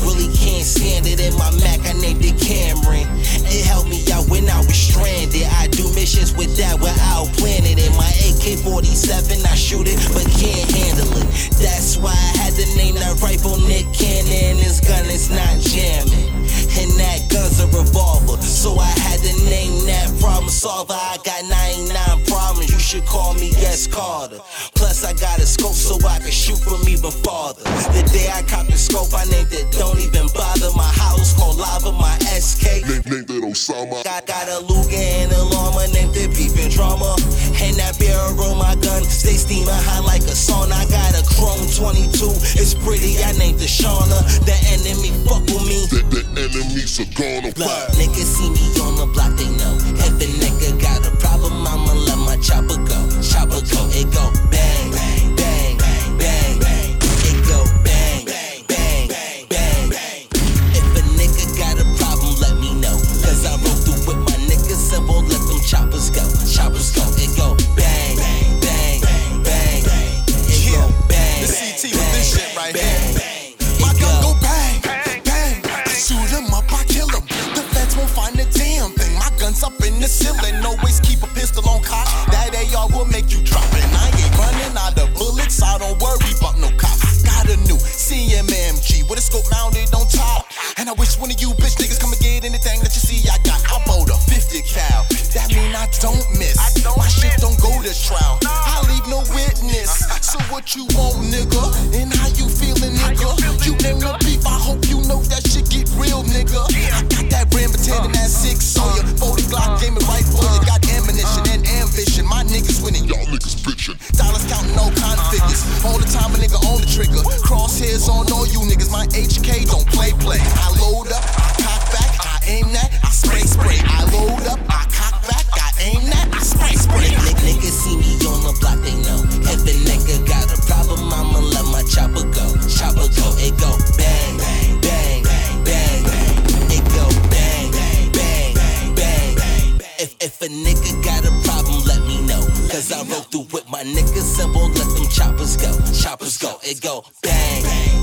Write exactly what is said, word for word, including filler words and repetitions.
really can't stand it. In my Mac, I named it Cameron. It helped me out when I was stranded. I do missions with that without planning it. My A K forty-seven, I shoot it, but can't handle it. That's why I had to name that rifle Nick Cannon. This gun is not jamming, and that gun's a revolver. So I had to name that problem solver. I got ninety-nine problems, you should call me S. Carter. Plus I got a scope so I can shoot from even farther. The day I copped the scope, I named it Don't Even Bother. My house called Lava, my S K Named, named it Osama. Got, got a Luger and a llama, named it Peepin' Drama. And that barrel, my gun, stay steaming high like a sauna. I got a Chrome twenty-two, it's pretty, I named it Shauna. The enemy fuck with me, The, the enemies are gone. Look, niggas see me on the block, they know. If a nigga got a problem, I'ma let my chopper go. Chopper go, it go bang, bang, bang, bang, bang. It go bang, bang, bang, bang, bang. If a nigga got a problem, let me know. Cause I roll through with my niggas, simple, let them choppers go. Choppers go, it go bang, bang, bang, bang, bang. It go bang, the C T with this shit right bang, here. bang. My It gun go go bang, bang. I shoot him up, I kill him. The feds won't find a damn thing. My gun's up in the ceiling. Always keep a pistol on cock. That A R will make you drop it. I ain't running out of bullets, I don't worry about no cops. Got a new C M M G with a scope mounted on top. And I wish one of you bitch niggas come and get anything that you see I got. I bought a fifty cal. That mean I don't miss. My shit don't go to trial. I leave no witness. So what you want, nigga? And how you feeling, nigga? You name the beef, I hope you know that shit get real, nigga. I got that brand pretending that six on ya. forty Glock game it right for you. Got ammunition and ambition. My niggas winning. Y'all niggas bitching. Dollars counting all kind of figures. All the time a nigga on the trigger. Crosshairs on all you niggas. My H K don't play play. I load up, I cock back, I aim that, I spray spray. I load up, I cock back, I aim that, I spray spray. Nick, niggas see me on the block, they know. If a nigga got a problem, I'ma let my chopper go. Chopper go, it go bang, bang, bang, bang, bang. It go bang, bang, bang, bang, bang. If if a nigga got a problem, let me know. Cause I roll through with my niggas, simple, let them choppers go. Choppers go, it go bang, bang.